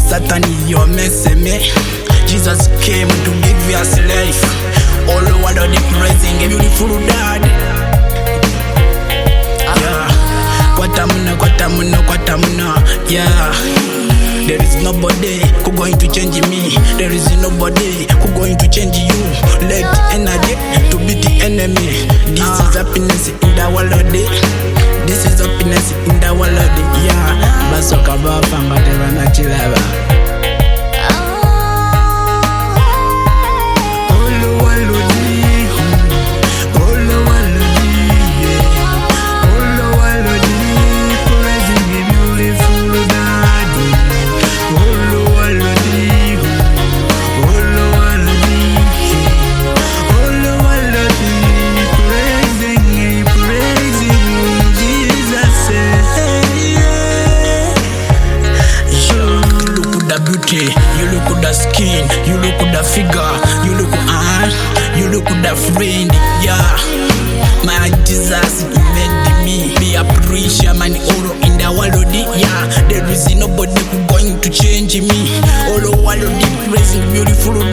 Satan, you're messing me. Jesus came to give us life. All the world of the praising a beautiful dad. Yeah, Kwatamuna. Yeah, there is nobody who going to change me. There is nobody who going to change you. Let energy to beat the enemy. This is happiness in the world. This is happiness in the world. Yeah, basoka bafanga tebana chilaba. You look at the skin, you look at the figure, you look at the friend, yeah. My Jesus made me be a preacher, man, all in the world, yeah. There is nobody who going to change me. All the world praising beautiful